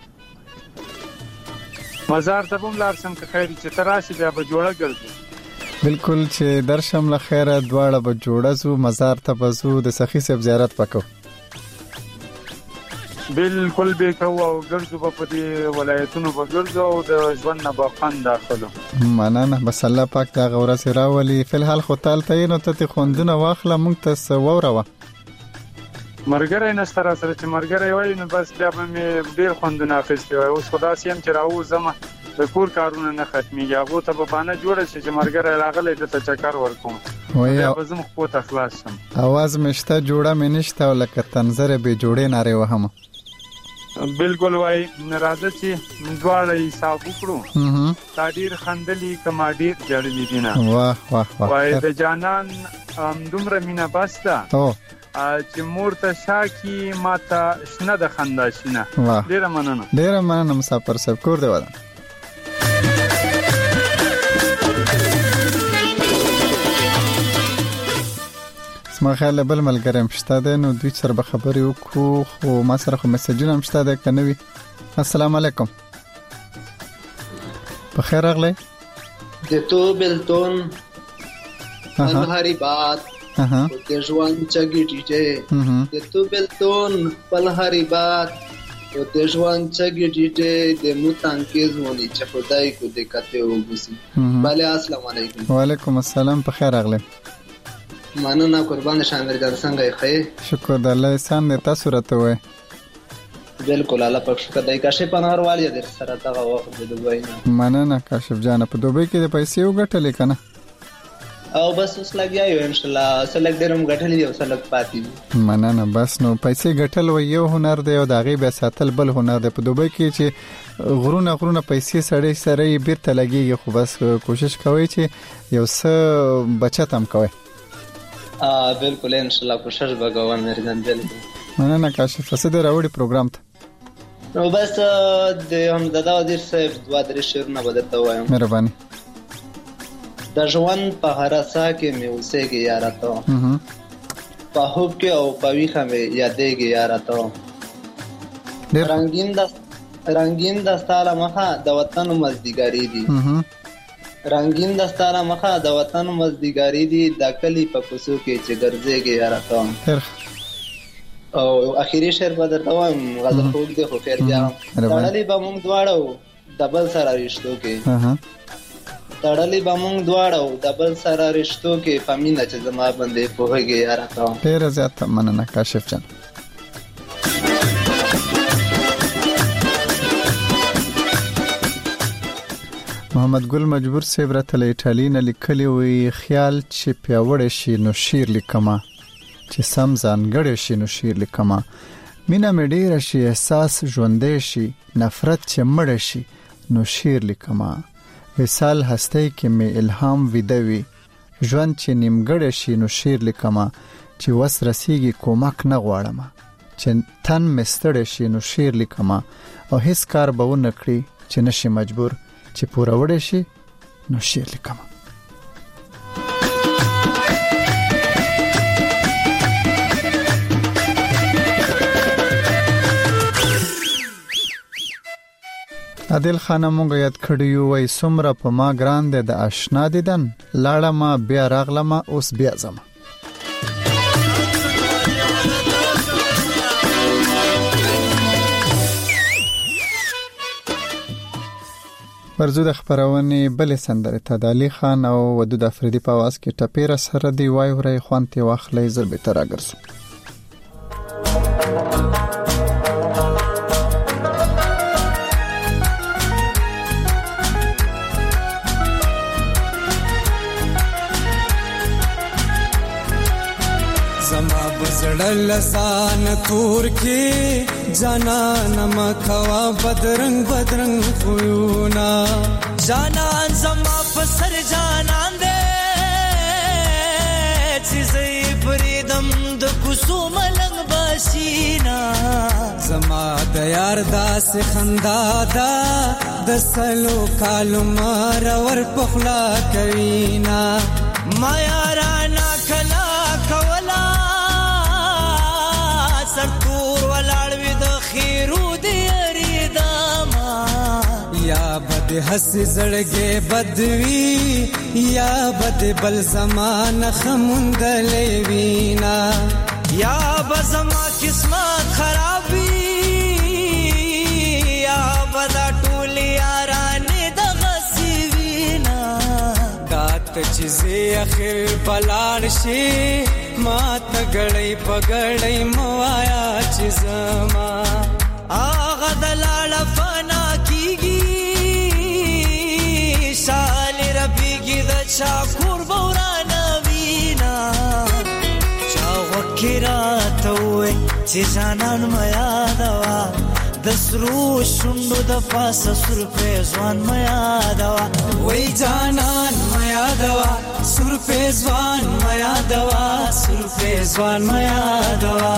مزار ته هم لار سم که خیر چې تراشي بیا به جوړه ګرځي بالکل چې درشم له خیره دواړه به جوړه زو مزار ته بزو د سخی صاحب زیارت وکړو. بالکل به کو او ګرځو په دې ولایتونو په ګرځو او د ژوند نه به خوند داخلو. مننه بس الله پاک دا غوړه سره ولي فلحال خو تال ته نو ته خوندونه واخله مونږ ته ووروه. مرګره نستر سره چې مرګره وای نو بس بیا مې ډیر خوندونه اخیستي وای. اوس خدا سیم چې راو زما د کور کارونه نه ختميږي. هغه ته په باندې جوړه شي چې مرګره راغله د چکر ورکوم. وای زما خو ته خلاص شم. اواز مشته جوړه مې نشته ولکه تنظر به جوړې ناره وهم. بالکل وای ناراضه چې دواړه حساب وکړو. تا ډیر خندلې کما ډیر جړلې دي نه. واه واه واه. وای د جانان دومره مینا بستا. او چې مور ته شاکی ماته شنه د خندا شنه. ډیره مننه. ډیره مننه مسافر صاحب کور دی ودا. اسما خیال بل ملګری مشته ده نو دوی سره به خبرې وکړو خو ما سره خو میسجونه مشته ده کنه وی. السلام علیکم. په خیر راغلی. د تو بلتون انهاری بات اها د ژوند چګیټه د تو بلتون پلهاری بات او د ژوند چګیټه د موتان کې زونی چې خدای کو دې کته وګسي. bale السلام علیکم. وعلیکم السلام په خیر راغلی. مننه قربان شاندر جان څنګه یې؟ شکر د الله احسان دې تاسو راته وای. بالکل الله پاک شکر دای کاشف پنهار والی در سره دغه وخت د دوبۍ نه. مننه کاشف جان په دوبۍ کې د پیسې وګټلې کنه؟ او بس اوس لګیا یو ان شاء الله سلګ درم غټلې او سلګ پاتې. مننه بس نو پیسې غټل و یو هنر دی او داغي به ساتل بل هنر دی. په دوبۍ کې چې غرونه غرونه پیسې سړې سړې بیرته لګيږي خو بس کوشش کوي چې یو څه بچت هم کوي. ا بالکل ان شاء الله کوشش وکوم مرزان بالکل. مننه کاشف څه دی راوړي پروګرام ته. نو بس د هم ددا وزیر صاحب دوا درې شعرونه بدلته وایم. مهرباني. د ژوند په هرڅه کې مې اوسېږي یاره ته. په خوب کې او په ویښه مې یادېږي یاره ته. رنگین د رنگین د ستاره مخه د وطن مزدګاری دي. رنگین د ستاره مخه د وطن مزدګاری دي د کلی په کوڅو کې چې ګرځېږي یاره ته. او اخیری شعر به درته وایم غزل خوږ دی خو خیر بیا تړلې به موږ دواړه د بل سره رشتو کې. تړلې به موږ دواړه د بل سره رشتو کې په مینه چې زما باندې پوهېږي یاره ته. ډېره زیاته مننه کاشف جان. محمد ګل مجبور صاحب راته له ایټالیا نه لیکلی وی خیال چې پیاوړی شي نو شیر لیکما چې سم ځانګړی شي نو شیر لیکما. مینه مې ډېره شي احساس ژوندی شي نفرت چې مړ شي نو شیر لیکما. وصال هستی کې مې الهام ویده وي ژوند چې نیمګړی شي نو شیر لیکما. چې وس رسیږي کومک نه غواړم چې تن مې ستړی شي نو شیر لیکما. او هیڅ کار به ونه کړي چې نشي مجبور چې پوره وړي شي نو شیر لیکما. عادل خانه مونږ یاد کړیو وای سمره په ما ګران ده د آشنا دیدن لاړه ما بیا راغله ما اوس بیا زما. ورزو د خبرونه بل سندره ته د علي خان او ودود افریدي په आवाज کې ټپیره سره دی وای ورې خوانته واخلې زر به تر اگرسو. لسان تور کې جانان مخوا بدرنګ بدرنګ خویونا جانان زما پسر جانان دې چې زې پریدم د کوسو ملنګ باسینا زما د یار داس خندا دا د سلو کالو مار ور پخلا کوینا ما یارانا کلا کولا سرتور ولاړ وې د خیرو دی اریدما یا بد چې هسې زړګې بدوي یا بد بل زمانه خموندلې وینا یا بزما قسمت خرابي یا بدا ټول یارانه د غسیوینا کات چې زه اخر بلار شي ما تګړې پګړې موایا چې زما آغا دلال فنا کیږي شال ربيږي د چا کور بورانا وینا چا وکرات وې چې جانان میا دوا د سرو شوندو د پاسه سر په ځوان میا دوا وې جانان میا دوا سر په ځوان میا دوا سر په ځوان میا دوا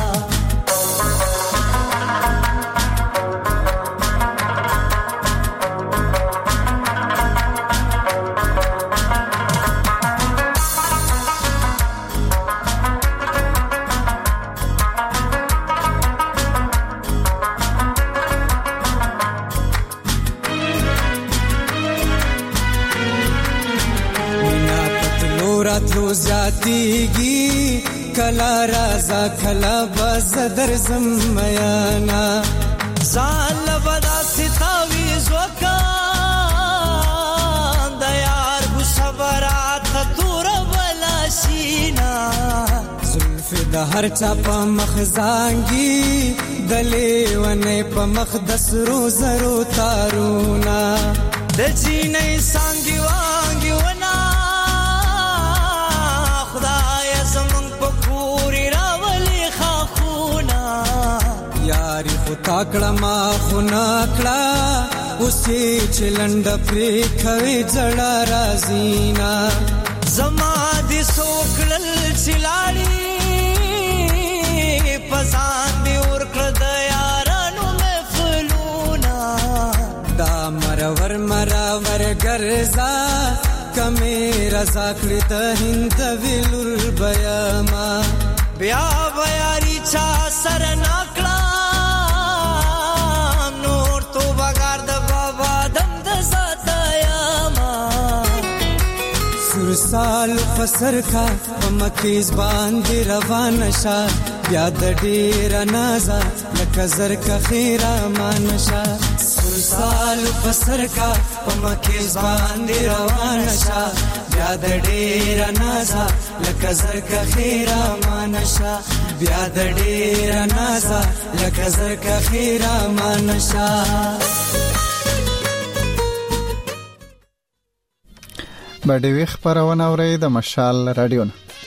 راتلو زیاتیگی کلا رازا کلا بزدر زمیانا زال بدا ستاویز وکان دیار بو صبرات تور بلاشینا زلف دا هر چا پا مخزانگی دلی ونی پا مخدس رو زرو تارونا دچی نئی سانگی وانگی ونا تاکړه ما خونا کړه اوسې چلند پرې کوي جړه رازینا زما دې سوکړل چلاړي پسان دې ورکړه د یارانو محفلونا دا مرور مرور ګرځا کمه رضا کړې د هند ویلور بیاما بیا بیاري چا سر ناکړه سال فسر کا مکیز باندې روان شا بیا د ډیر نازا لکه زر کا خیره مانشا سال فسر کا مکیز باندې روان شا بیا د ډیر نازا لکه زر کا خیره مانشا بیا د ډیر نازا لکه زر کا خیره مانشا باډوي خبرونه اوري د مشال رادیو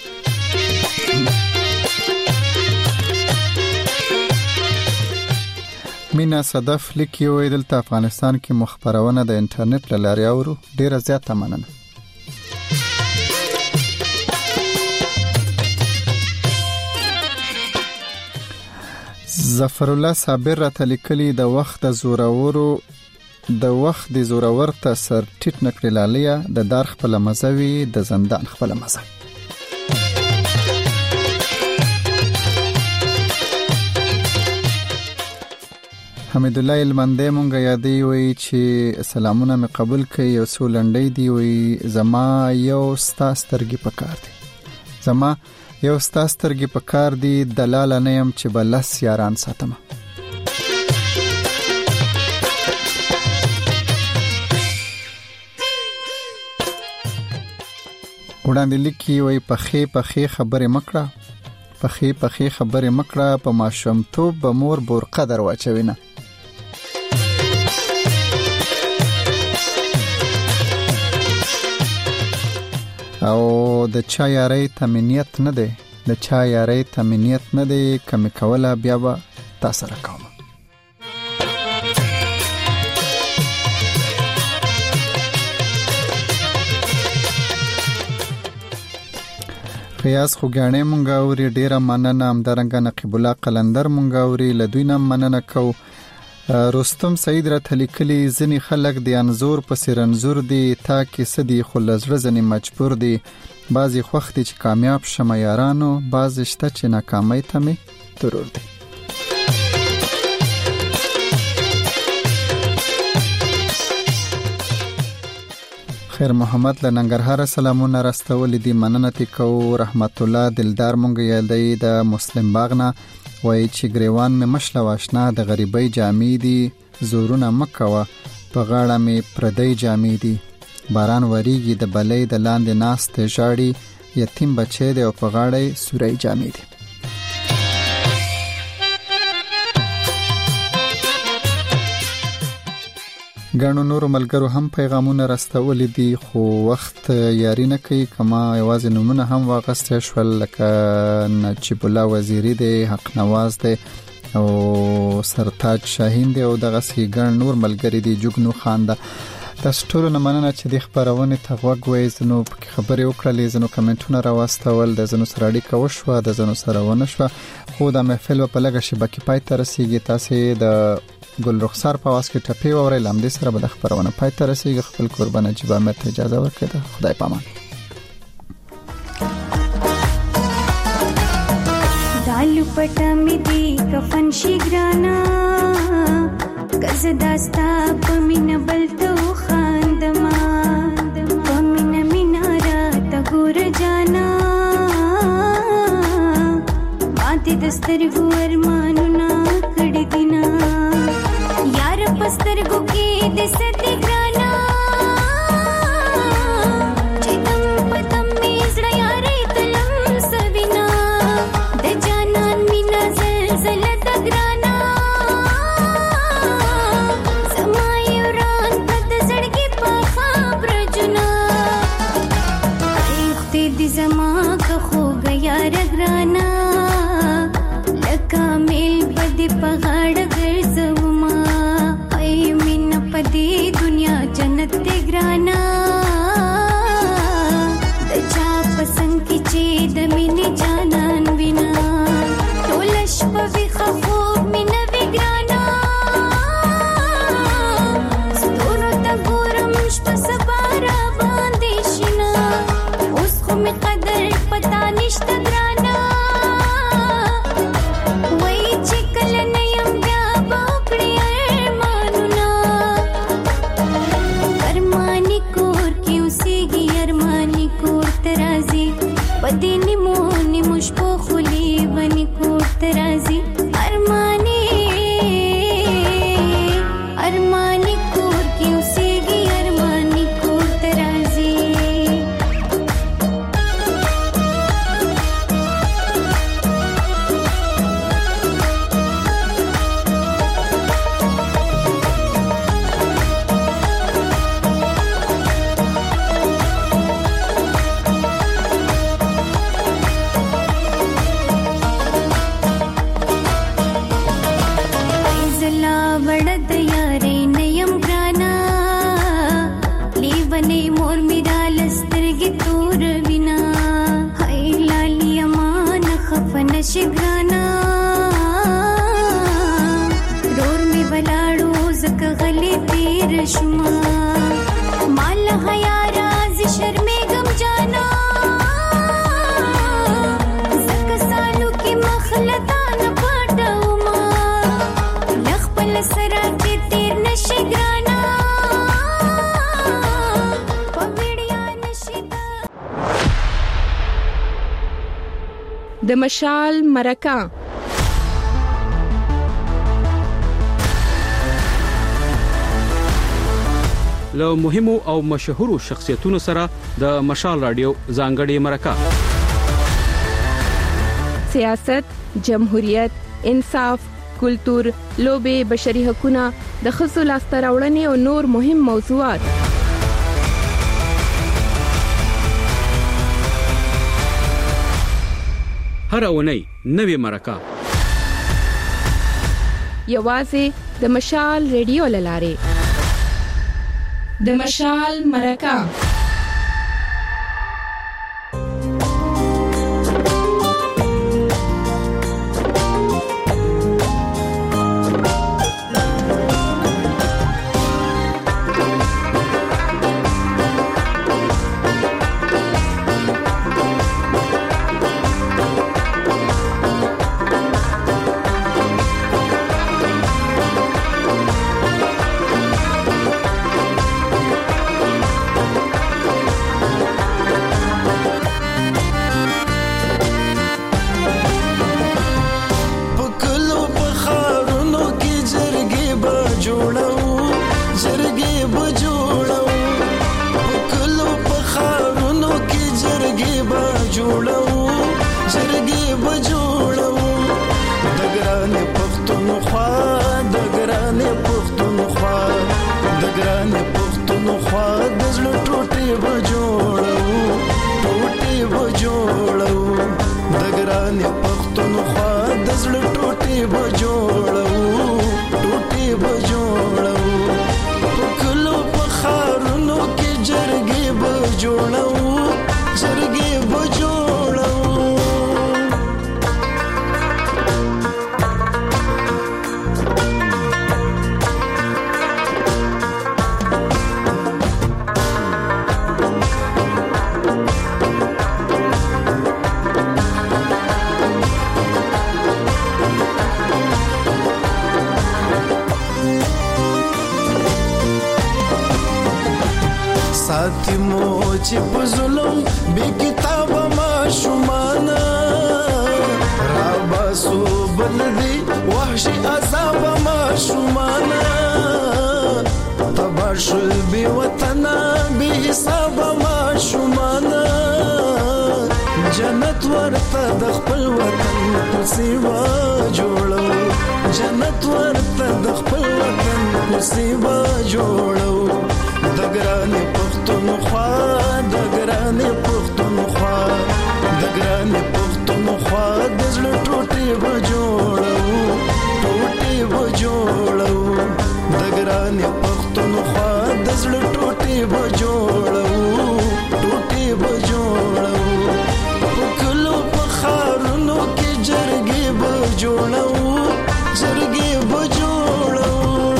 مینا صدف لیکي وې دلته افغانستان کې مخبرونه د انټرنیټ لارې اورو ډیره زیاته مننه ظفر الله صابر را تلیکلی د وخت زورورو د وخت د زورور ته سر ټیټ نکړی لالیا د دار خپل مزوي د زندان خپل مزه حمید الله المنده مونږ یادې وی چې سلامونه مې قبول کړي او سولنډې دی وی زما یو ستاسترګي پکار دي زما یو ستاسترګي پکار دي دلال نه يم چې بلس یاران ساتم وړاندې لیکي وای پخې پخې خبرې مکړه پخې پخې خبرې مکړه په ماشومتوب به مور برقه در واچوینه او د چا یاري تمنیت نه دی د چا یاري تمنیت نه دی کم کوله بیا به تاسو راکوم خیاس خوګانې مونږ اوري ډیره مننه همدارنګه نقیب الله قلندر مونږ اوري لدوینه مننه کو رستم سید را تلیکلی زنی خلق دی انزور پس رنزور دی تا کې سدي خلزړه زنی مجبور دی بعضی خوخت چې کامیاب شمه یارانو بعضی شته چې ناکامۍ ته می ضرور دی خیر محمد له ننګرهار سلامونه راستول دي مننه تکو رحمت الله دلدار مونږ یادې د مسلم باغنا وای چې ګریوان مې مشله واشنا د غریبۍ جامې دي زورونه مکوا په غاړه مې پردی جامې دي باران وریږي د بلې د لاندې ناس ته ژاړي یتیم بچی دی او په غاړه سوري جامې دي. ګڼو نورو ملګرو هم پیغامونه راستول دي خو وخت یاري نه کوي کما یوازې نمونه هم واغسته شول لکه نجیب الله وزیری دی حق نواز دی او سرتاج شاهین دی او دغه سي ګڼ نور ملګری دي جوګنو خان دا تاسو ټول نه مننه چې د خبرونه ته غوږ زنو خبرې وکړلې زنو کمنټونه راوستول د زنو سره اړیکه وشوه د زنو سره ونه شو خو د محفل په لګه شبکې پای ته رسیدي تاسو د ګل رخسار په واسطه ټپي ووري لمدې سره به د خبرونه پای ته رسیدي خپل قربانه جبا مت اجازه ورکړه خدای پامان دالو پټه می دی کفن شي ګرانا کز داستا پمن بلتو خاندما پمن مینارا تګور جانا ماته دسترګو ارمانونه کړي دینا یار پسترګو کې د ستې ګرانا چې تم پتم می زړه یارې تلم سوینا د جانان مینا زلزلہ د ګرانا زما کا خو گیا رغرانا لکا میل پدی پغاړ ګرځوما ای مين پدی دنیا جنت ته ګرانا د چا پسند کی چې د مینې جانان وینا ټولش په وی خو مين وګرانا ستورو ته ګورم شپ سبارا باندې شینا اوس خو می قدر پتا نشته ګرانا وای چې کله نه يم بیا باکړی ارمانونه ارمانی کور کې اوسېږي ارمانی کور ترازی پدې نیمو نیمو شپو خلی ونی کور ترازی ارمانی ارمانی کور کې اوسېږي ارمانی کور ترازی شګرانا رور می ولاړو زکه غلي تیر شما مال حیا راز شرمې غم جانا زکه سالو کې مخلدان پټو ما لخپل سره کې تیر نشګرانا پویړیا نشدا د مشال مرکه له مهمو او مشهورو شخصیتونو سره د مشال رادیو ځانګړي مرکه سیاست، جمهوریت، انصاف، کلتور، لوبه، بشري حقوقونه، د ښځو لاسته راوړنې او نور مهم موضوعات هر اونۍ نوې مرکه یوازې د مشال ریډیو لاره د مشال مرکه جوړو جرګې به جوړو د ګرانې پښتونخوا د ګرانې پښتونخوا د ګرانې پښتونخوا د زړه ټوټې به جوړو ټوټې به جوړو د ګرانې پښتونخوا د زړه ټوټې به جوړو ټوټې به جوړو په کلو په ښارونو کې جرګې به جوړو جرګې به جوړو ساتي مو چې په ظلم بې کتابه ماشومانه راباسو بلدي وحشي عذاب ماشومانه تبا شل بې وطنه بې حسابه ماشومانه جنت ورته د خپل وطن کوڅې به جوړو جنت ورته د خپل وطن کوڅې به جوړو د ګرانې پښتونخوا د ګرانې پښتونخوا د ګرانې پښتونخوا د زړه ټوټې به جوړو ټوټې به جوړو د ګرانې پښتونخوا د زړه ټوټې به جوړو ټوټې به جوړو په کلو په ښارونو کې جرګې به جوړو جرګې به جوړو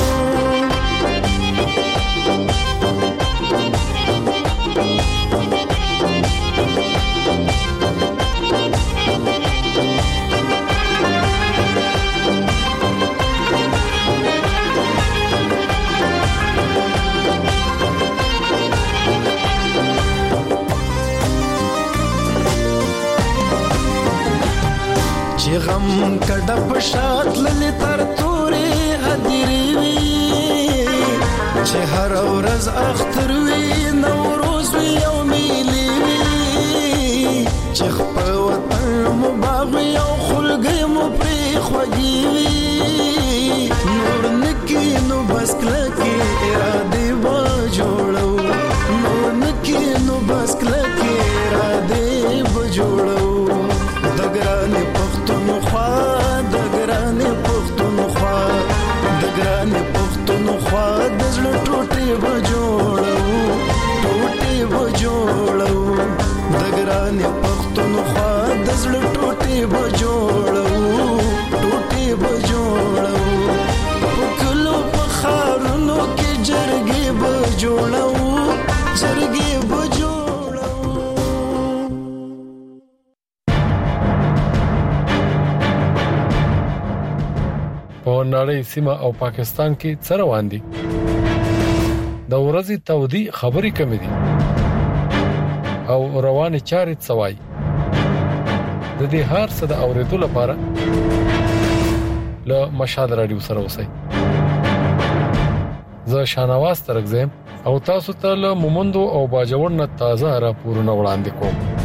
چې غم کډه په شات للی تر تورې هدیرې وي چې هر ورځ اختر وي نوروز وي او میلې وي چې خپل وطن مو باغ وي او خلګې مو پرې خوږې وي نور نکي نو بس کلکې ارادې به جوړو نور نکي نو بس کلکې ارادې به جوړو د ګرانې پښتونخوا د ګرانې پښتونخوا د ګرانې پښتونخوا د زړه ټوټې به جوړو ټوټې به جوړو د ګرانې پښتونخوا د زړه ټوټې به جوړو ټوټې به جوړو په کلو په ښارونو کې جرګې به جوړو جرګې به جوړو په نړۍ سیمه او پاکستان کې څه روان دي د ورځې تودي خبري کمې دي او رواني چارې څوای د دې هر څه د اوریدلو لپاره له مشال رادیو سره اوسئ زه شانواز ترګزم او تاسو ته له مومندو او باجوړ نه تازه راپورونه وړاندې کوم